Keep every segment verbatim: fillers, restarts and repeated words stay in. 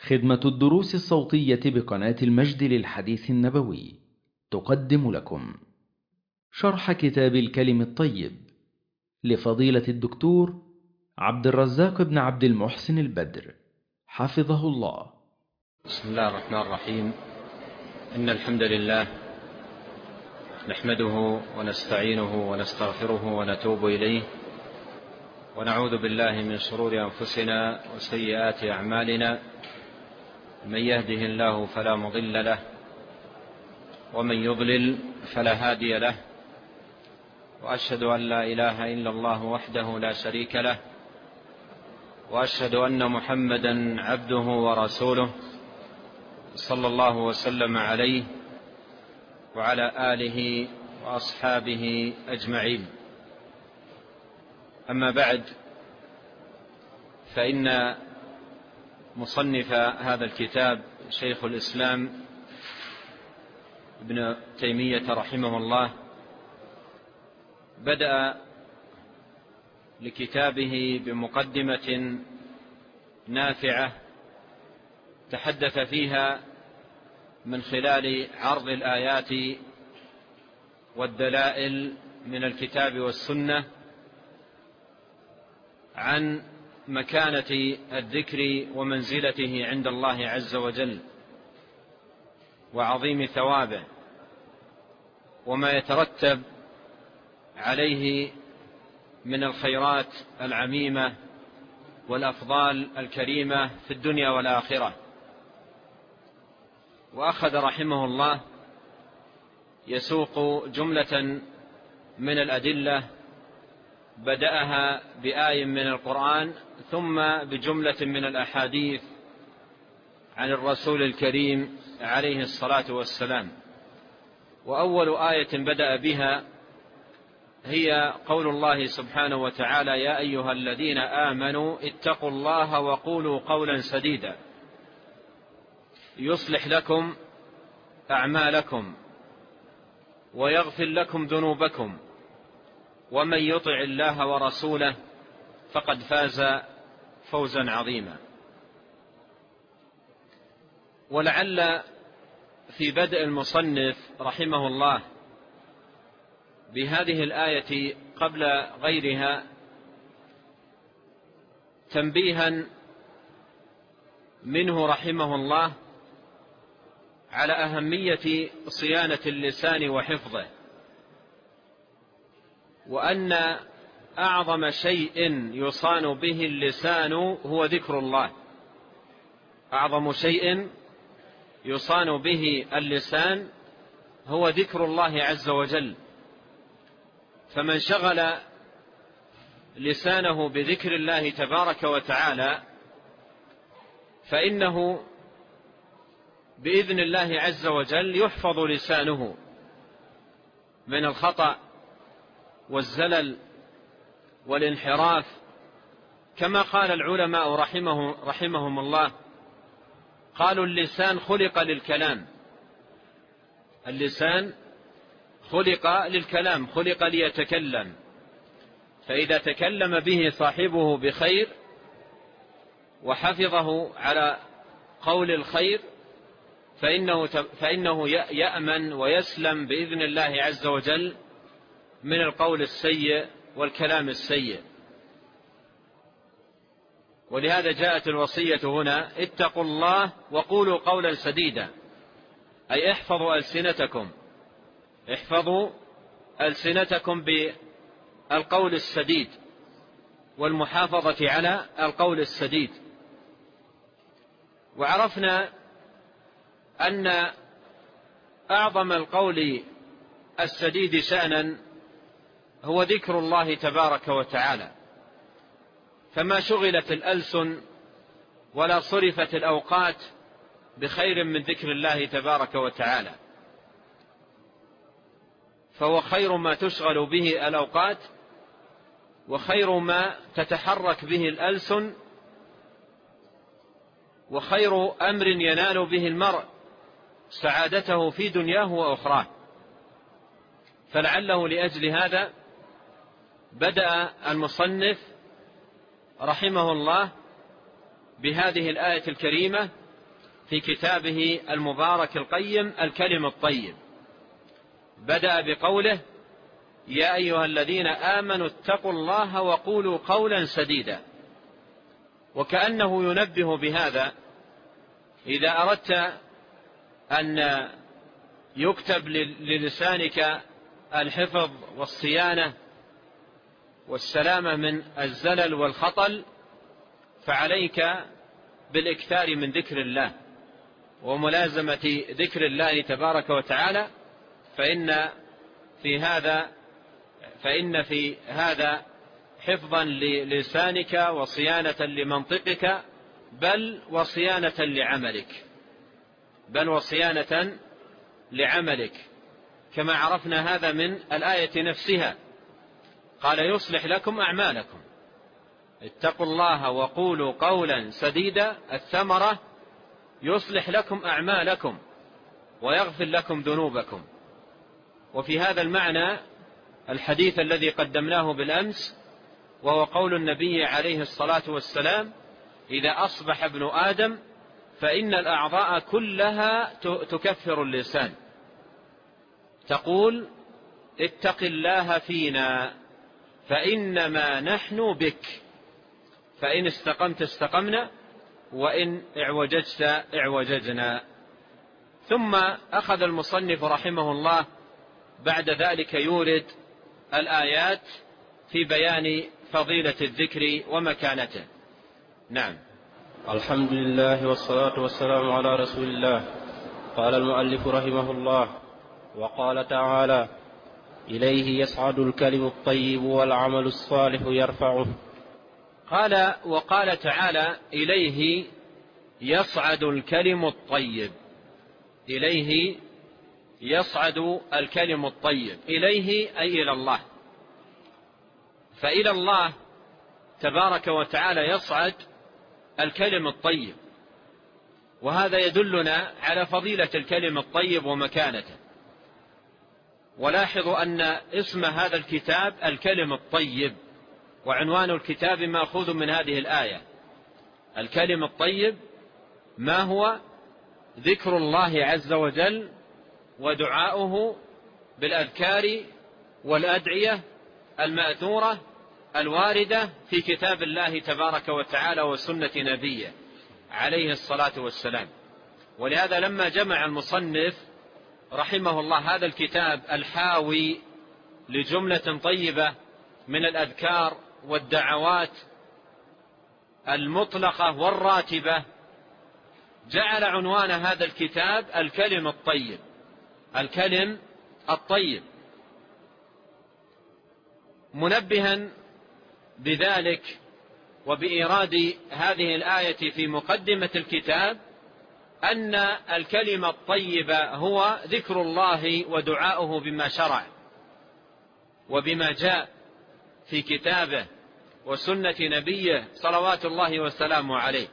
خدمة الدروس الصوتية بقناة المجد للحديث النبوي تقدم لكم شرح كتاب الكلم الطيب لفضيلة الدكتور عبد الرزاق بن عبد المحسن البدر حفظه الله. بسم الله الرحمن الرحيم. إن الحمد لله نحمده ونستعينه ونستغفره ونتوب إليه، ونعوذ بالله من شرور أنفسنا وسيئات أعمالنا. من يهده الله فلا مضل له، ومن يضلل فلا هادي له، وأشهد أن لا إله إلا الله وحده لا شريك له، وأشهد أن محمدا عبده ورسوله صلى الله وسلم عليه وعلى آله وأصحابه أجمعين. أما بعد، فإن مصنف هذا الكتاب شيخ الإسلام ابن تيمية رحمه الله بدأ لكتابه بمقدمة نافعة تحدث فيها من خلال عرض الآيات والدلائل من الكتاب والسنة عن مكانة الذكر ومنزلته عند الله عز وجل وعظيم ثوابه، وما يترتب عليه من الخيرات العميمة والأفضال الكريمة في الدنيا والآخرة. وأخذ رحمه الله يسوق جملة من الأدلة، بدأها بآية من القرآن ثم بجملة من الأحاديث عن الرسول الكريم عليه الصلاة والسلام. وأول آية بدأ بها هي قول الله سبحانه وتعالى: يا أيها الذين آمنوا اتقوا الله وقولوا قولا سديدا يصلح لكم أعمالكم ويغفر لكم ذنوبكم ومن يطع الله ورسوله فقد فاز فوزا عظيما. ولعل في بدء المصنف رحمه الله بهذه الآية قبل غيرها تنبيها منه رحمه الله على أهمية صيانة اللسان وحفظه، وأن أعظم شيء يصان به اللسان هو ذكر الله. أعظم شيء يصان به اللسان هو ذكر الله عز وجل، فمن شغل لسانه بذكر الله تبارك وتعالى فإنه بإذن الله عز وجل يحفظ لسانه من الخطأ والزلل والانحراف، كما قال العلماء رحمه رحمهم الله، قالوا اللسان خلق للكلام. اللسان خلق للكلام، خلق ليتكلم، فإذا تكلم به صاحبه بخير وحفظه على قول الخير فإنه, فإنه يأمن ويسلم بإذن الله عز وجل من القول السيء والكلام السيء. ولهذا جاءت الوصية هنا: اتقوا الله وقولوا قولا سديدا، أي احفظوا ألسنتكم، احفظوا ألسنتكم بالقول السديد والمحافظة على القول السديد. وعرفنا أن أعظم القول السديد شأنا هو ذكر الله تبارك وتعالى، فما شغلت الألسن ولا صرفت الأوقات بخير من ذكر الله تبارك وتعالى، فهو خير ما تشغل به الأوقات وخير ما تتحرك به الألسن وخير أمر ينال به المرء سعادته في دنياه وأخراه. فلعله لأجل هذا بدأ المصنف رحمه الله بهذه الآية الكريمة في كتابه المبارك القيم الكلم الطيب، بدأ بقوله: يا أيها الذين آمنوا اتقوا الله وقولوا قولا سديدا، وكأنه ينبه بهذا إذا أردت أن يكتب للسانك الحفظ والصيانة والسلامة من الزلل والخطل، فعليك بالإكثار من ذكر الله وملازمة ذكر الله تبارك وتعالى، فإن في هذا فإن في هذا حفظا للسانك وصيانة لمنطقك، بل وصيانة لعملك بل وصيانة لعملك كما عرفنا هذا من الآية نفسها. قال: يصلح لكم أعمالكم. اتقوا الله وقولوا قولا سديدا، الثمرة: يصلح لكم أعمالكم ويغفر لكم ذنوبكم. وفي هذا المعنى الحديث الذي قدمناه بالأمس، وهو قول النبي عليه الصلاة والسلام: إذا أصبح ابن آدم فإن الأعضاء كلها تكفر اللسان، تقول: اتق الله فينا فإنما نحن بك، فإن استقمت استقمنا وإن اعوججت اعوججنا. ثم أخذ المصنف رحمه الله بعد ذلك يورد الآيات في بيان فضيلة الذكر ومكانته. نعم. الحمد لله والصلاة والسلام على رسول الله. قال المؤلف رحمه الله: وقال تعالى: إليه يصعد الكلم الطيب والعمل الصالح يرفعه. قال وقال تعالى: إليه يصعد الكلم الطيب. إليه يصعد الكلم الطيب، إليه أي إلى الله، فإلى الله تبارك وتعالى يصعد الكلم الطيب، وهذا يدلنا على فضيلة الكلم الطيب ومكانته. ولاحظوا أن اسم هذا الكتاب الكلم الطيب، وعنوان الكتاب مأخوذ من هذه الآية. الكلم الطيب ما هو؟ ذكر الله عز وجل ودعاؤه بالأذكار والأدعية المأثورة الواردة في كتاب الله تبارك وتعالى وسنة نبيه عليه الصلاة والسلام. ولهذا لما جمع المصنف رحمه الله هذا الكتاب الحاوي لجملة طيبة من الأذكار والدعوات المطلقة والراتبة، جعل عنوان هذا الكتاب الكلم الطيب. الكلم الطيب، منبها بذلك وبإيراد هذه الآية في مقدمة الكتاب أن الكلم الطيب هو ذكر الله ودعاؤه بما شرع وبما جاء في كتابه وسنة نبيه صلوات الله وسلامه عليه.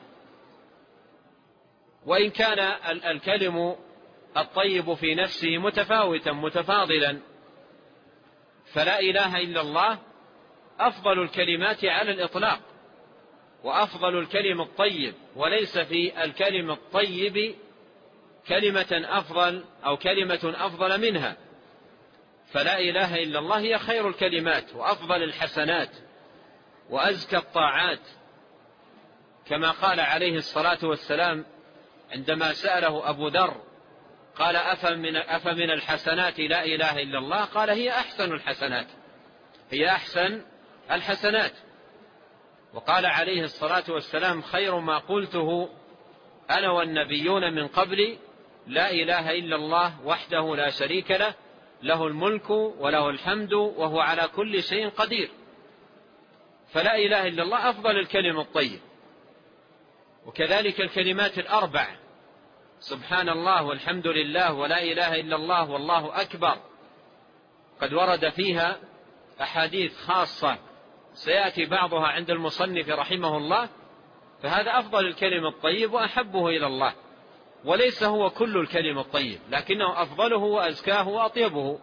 وإن كان الكلم الطيب في نفسه متفاوتا متفاضلا، فلا إله إلا الله أفضل الكلمات على الإطلاق، وأفضل الكلم الطيب، وليس في الكلم الطيب كلمة أفضل أو كلمة أفضل منها. فلا إله إلا الله هي خير الكلمات وأفضل الحسنات وأزكى الطاعات، كما قال عليه الصلاة والسلام عندما سأله أبو ذر قال: أفمن, أفمن الحسنات لا إله إلا الله؟ قال: هي أحسن الحسنات، هي أحسن الحسنات. وقال عليه الصلاة والسلام: خير ما قلته أنا والنبيون من قبلي لا إله إلا الله وحده لا شريك له، له الملك وله الحمد وهو على كل شيء قدير. فلا إله إلا الله أفضل الكلم الطيب. وكذلك الكلمات الأربع: سبحان الله والحمد لله ولا إله إلا الله والله أكبر، قد ورد فيها أحاديث خاصة سيأتي بعضها عند المصنف رحمه الله، فهذا أفضل الكلم الطيب وأحبه إلى الله، وليس هو كل الكلم الطيب، لكنه أفضله وأزكاه وأطيبه.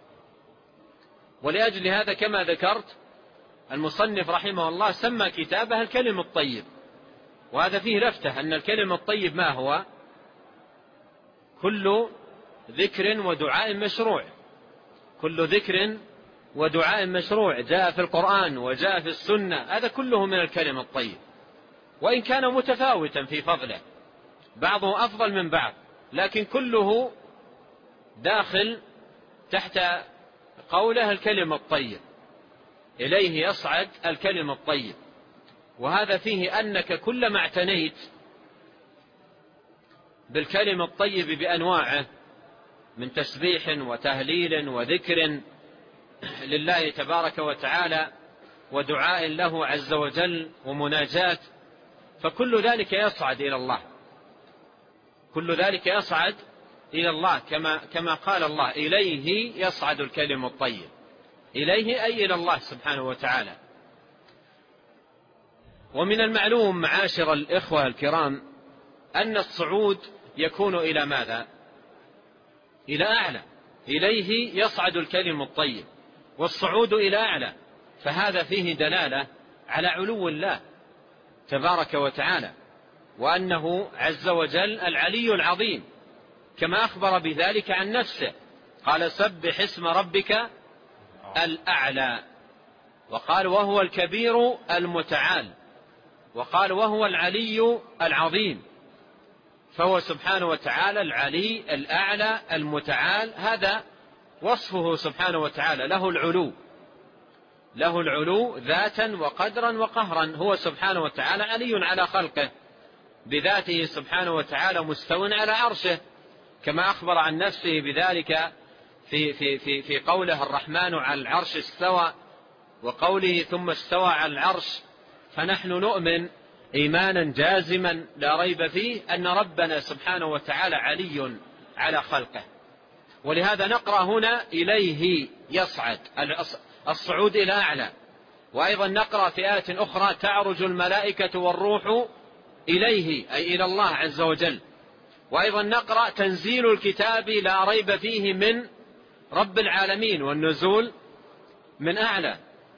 ولأجل هذا كما ذكرت المصنف رحمه الله سمى كتابه الكلم الطيب. وهذا فيه لفتة أن الكلم الطيب ما هو؟ كل ذكر ودعاء مشروع، كل ذكر ودعاء مشروع جاء في القرآن وجاء في السنة، هذا كله من الكلم الطيب، وإن كان متفاوتا في فضله، بعضه أفضل من بعض، لكن كله داخل تحت قوله الكلم الطيب. إليه يصعد الكلم الطيب، وهذا فيه أنك كلما اعتنيت بالكلم الطيب بأنواعه من تسبيح وتهليل وذكر لله تبارك وتعالى ودعاء له عز وجل ومناجاة، فكل ذلك يصعد إلى الله، كل ذلك يصعد إلى الله كما, كما قال الله إليه يصعد الكلم الطيب، إليه أي إلى الله سبحانه وتعالى. ومن المعلوم معاشر الإخوة الكرام أن الصعود يكون إلى ماذا؟ إلى أعلى، إليه يصعد الكلم الطيب، والصعود إلى أعلى، فهذا فيه دلالة على علو الله تبارك وتعالى، وأنه عز وجل العلي العظيم، كما أخبر بذلك عن نفسه، قال سبح اسم ربك الأعلى، وقال وهو الكبير المتعال، وقال وهو العلي العظيم، فهو سبحانه وتعالى العلي الأعلى المتعال، هذا وصفه سبحانه وتعالى، له العلو، له العلو ذاتا وقدرا وقهرا، هو سبحانه وتعالى علي على خلقه بذاته سبحانه وتعالى، مستو على عرشه، كما أخبر عن نفسه بذلك في, في, في, في قوله الرحمن على العرش استوى، وقوله ثم استوى على العرش. فنحن نؤمن إيمانا جازما لا ريب فيه أن ربنا سبحانه وتعالى علي على خلقه، ولهذا نقرأ هنا إليه يصعد، الصعود إلى أعلى. وأيضا نقرأ في آية أخرى تعرج الملائكة والروح إليه أي إلى الله عز وجل. وأيضا نقرأ تنزيل الكتاب لا ريب فيه من رب العالمين، والنزول من أعلى.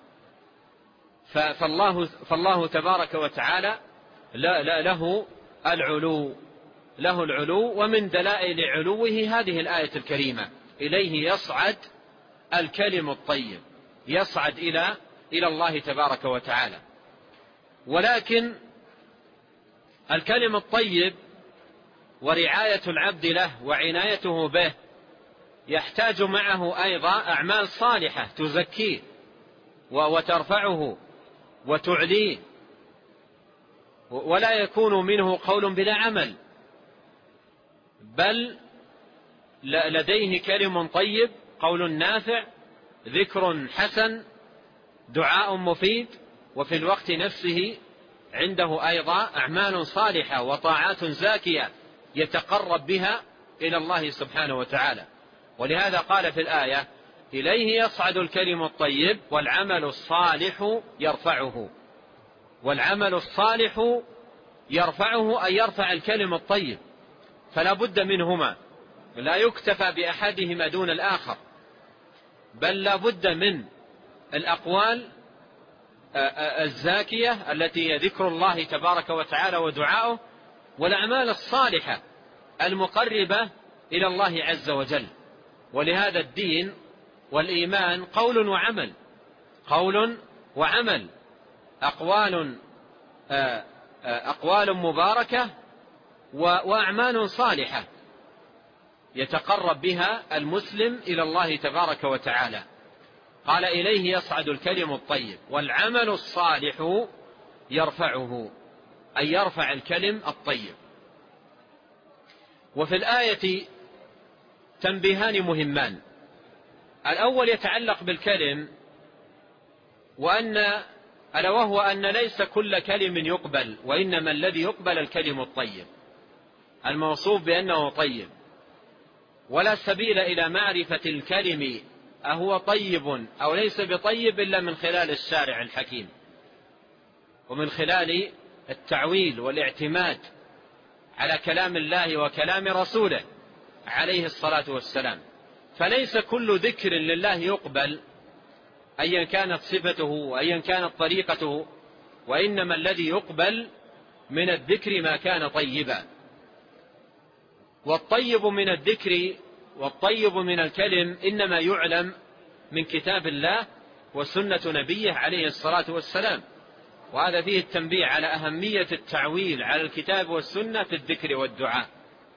فالله, فالله تبارك وتعالى لا لا له العلو، له العلو، ومن دلائل علوه هذه الآية الكريمة إليه يصعد الكلم الطيب، يصعد إلى إلى الله تبارك وتعالى. ولكن الكلم الطيب ورعاية العبد له وعنايته به يحتاج معه أيضا أعمال صالحة تزكيه وترفعه وتعليه، ولا يكون منه قول بلا عمل، بل لديه كلم طيب، قول نافع، ذكر حسن، دعاء مفيد، وفي الوقت نفسه عنده أيضا أعمال صالحة وطاعات زاكية يتقرب بها إلى الله سبحانه وتعالى. ولهذا قال في الآية إليه يصعد الكلم الطيب والعمل الصالح يرفعه، والعمل الصالح يرفعه أي يرفع الكلم الطيب، فلا بد منهما، لا يكتفى بأحدهما دون الآخر، بل لا بد من الأقوال الزاكية التي هي ذكر الله تبارك وتعالى ودعاؤه، والأعمال الصالحة المقربة إلى الله عز وجل. ولهذا الدين والإيمان قول وعمل، قول وعمل، أقوال أقوال مباركة وأعمال صالحة يتقرب بها المسلم إلى الله تبارك وتعالى. قال إليه يصعد الكلم الطيب والعمل الصالح يرفعه أي يرفع الكلم الطيب. وفي الآية تنبيهان مهمان، الأول يتعلق بالكلم، وأن ألا وهو أن ليس كل كلم يقبل، وإنما الذي يقبل الكلم الطيب الموصوف بأنه طيب، ولا سبيل إلى معرفة الكلم أهو طيب أو ليس بطيب إلا من خلال الشارع الحكيم، ومن خلال التعويل والاعتماد على كلام الله وكلام رسوله عليه الصلاة والسلام. فليس كل ذكر لله يقبل أيا كانت صفته وأيا كانت طريقته، وإنما الذي يقبل من الذكر ما كان طيبا. والطيب من الذكر والطيب من الكلم إنما يعلم من كتاب الله وسنة نبيه عليه الصلاة والسلام. وهذا فيه التنبيه على أهمية التعويل على الكتاب والسنة في الذكر والدعاء.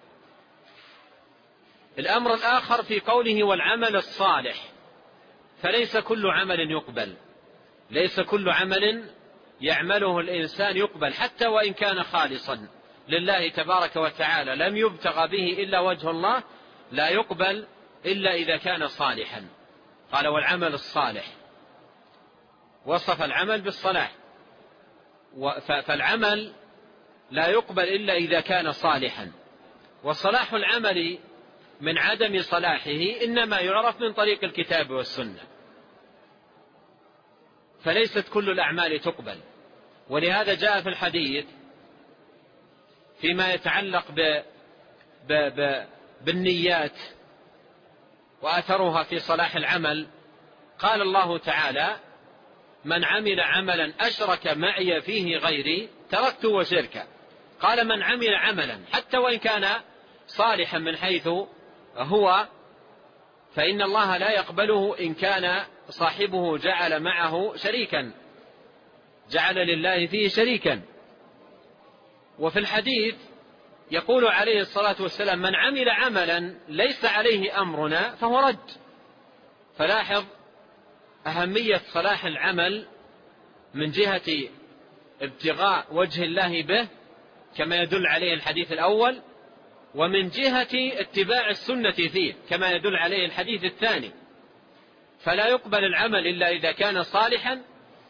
الأمر الآخر في قوله والعمل الصالح، فليس كل عمل يقبل، ليس كل عمل يعمله الإنسان يقبل، حتى وإن كان خالصا لله تبارك وتعالى لم يبتغى به إلا وجه الله، لا يقبل إلا إذا كان صالحا. قال والعمل الصالح، وصف العمل بالصلاح، فالعمل لا يقبل إلا إذا كان صالحا. وصلاح العمل من عدم صلاحه إنما يعرف من طريق الكتاب والسنة، فليست كل الأعمال تقبل. ولهذا جاء في الحديث فيما يتعلق ب... ب... ب... بالنيات وأثرها في صلاح العمل، قال الله تعالى من عمل عملا أشرك معي فيه غيري تركته وشركه. قال من عمل عملا حتى وإن كان صالحا من حيث هو، فإن الله لا يقبله إن كان صاحبه جعل معه شريكا، جعل لله فيه شريكا. وفي الحديث يقول عليه الصلاة والسلام من عمل عملا ليس عليه أمرنا فهو رد. فلاحظ أهمية صلاح العمل من جهة ابتغاء وجه الله به كما يدل عليه الحديث الأول، ومن جهة اتباع السنة فيه كما يدل عليه الحديث الثاني. فلا يقبل العمل إلا إذا كان صالحا،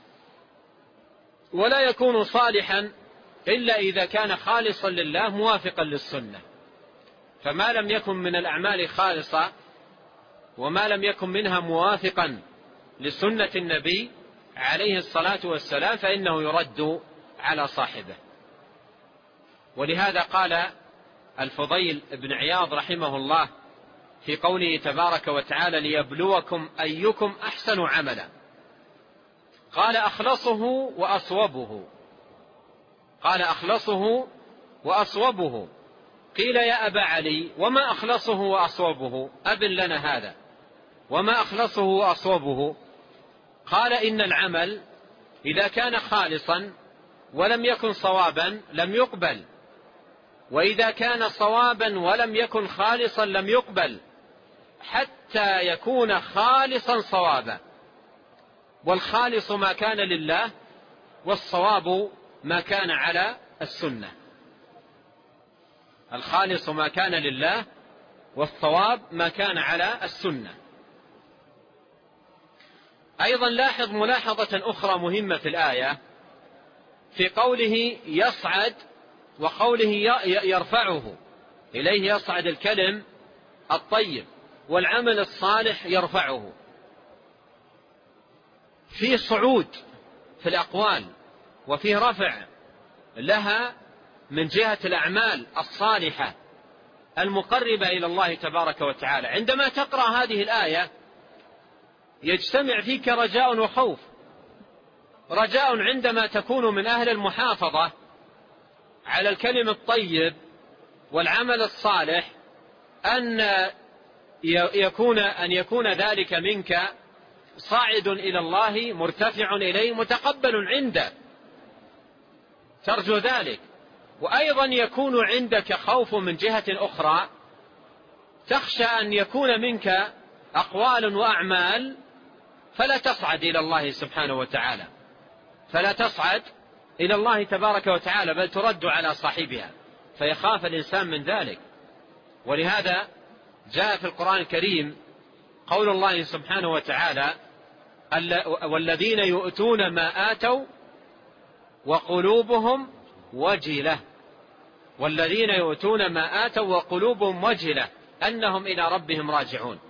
ولا يكون صالحا إلا إذا كان خالصا لله موافقا للسنة. فما لم يكن من الأعمال خالصة وما لم يكن منها موافقا لسنة النبي عليه الصلاة والسلام فإنه يرد على صاحبه. ولهذا قال الفضيل بن عياض رحمه الله في قوله تبارك وتعالى ليبلوكم أيكم أحسن عملا، قال أخلصه وأصوبه، قال أخلصه وأصوبه. قيل يا أبا علي وما أخلصه وأصوبه؟ أبن لنا هذا، وما أخلصه وأصوبه؟ قال إن العمل إذا كان خالصا ولم يكن صوابا لم يقبل، وإذا كان صوابا ولم يكن خالصا لم يقبل، حتى يكون خالصا صوابا. والخالص ما كان لله، والصواب ما كان على السنة. الخالص ما كان لله، والصواب ما كان على السنة. أيضا لاحظ ملاحظة أخرى مهمة في الآية في قوله يصعد وقوله يرفعه، إليه يصعد الكلم الطيب والعمل الصالح يرفعه. في صعود في الأقوال وفي رفع لها من جهة الأعمال الصالحة المقربة إلى الله تبارك وتعالى. عندما تقرأ هذه الآية يجتمع فيك رجاء وخوف. رجاء عندما تكون من أهل المحافظة على الكلم الطيب والعمل الصالح أن يكون أن يكون ذلك منك صاعد إلى الله مرتفع إليه متقبل عنده، ترجو ذلك. وأيضا يكون عندك خوف من جهة أخرى، تخشى أن يكون منك أقوال وأعمال فلا تصعد إلى الله سبحانه وتعالى، فلا تصعد إلى الله تبارك وتعالى، بل ترد على صاحبها، فيخاف الإنسان من ذلك. ولهذا جاء في القرآن الكريم قول الله سبحانه وتعالى والذين يؤتون ما آتوا وقلوبهم وجلة، والذين يؤتون ما آتوا وقلوبهم وجلة أنهم إلى ربهم راجعون.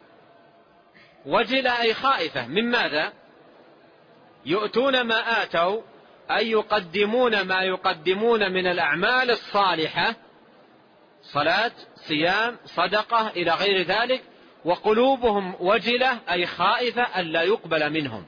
وجلة أي خائفة من ماذا؟ يؤتون ما آتوا أي يقدمون ما يقدمون من الأعمال الصالحة، صلاة صيام صدقة إلى غير ذلك، وقلوبهم وجلة أي خائفة ألا يقبل منهم.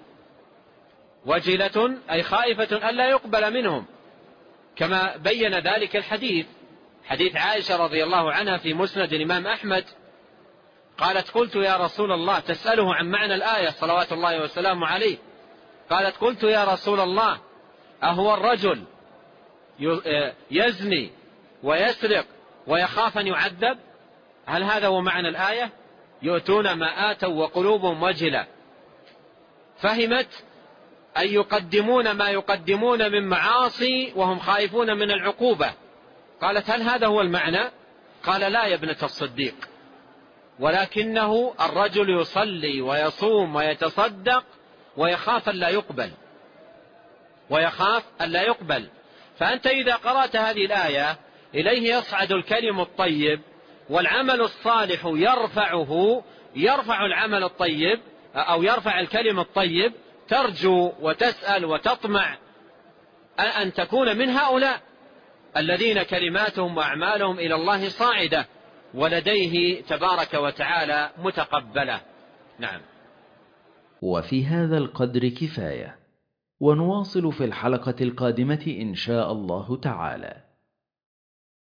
وجلة أي خائفة ألا يقبل منهم، كما بين ذلك الحديث حديث عائشة رضي الله عنها في مسند الإمام أحمد قالت قلت يا رسول الله، تسأله عن معنى الآية صلوات الله وسلامه عليه، قالت قلت يا رسول الله أهو الرجل يزني ويسرق ويخاف أن يعذب؟ هل هذا هو معنى الآية؟ يؤتون ما آتوا وقلوبهم وجلة. فهمت أن يقدمون ما يقدمون من معاصي وهم خائفون من العقوبة. قالت هل هذا هو المعنى؟ قال لا يا ابنة الصديق، ولكنه الرجل يصلي ويصوم ويتصدق ويخاف أن لا يقبل ويخاف أن لا يقبل. فأنت إذا قرأت هذه الآية إليه يصعد الكلم الطيب والعمل الصالح يرفعه يرفع العمل الطيب أو يرفع الكلم الطيب، ترجو وتسأل وتطمع أن تكون من هؤلاء الذين كلماتهم وأعمالهم إلى الله صاعدة ولديه تبارك وتعالى متقبلة. نعم. وفي هذا القدر كفاية، ونواصل في الحلقة القادمة إن شاء الله تعالى.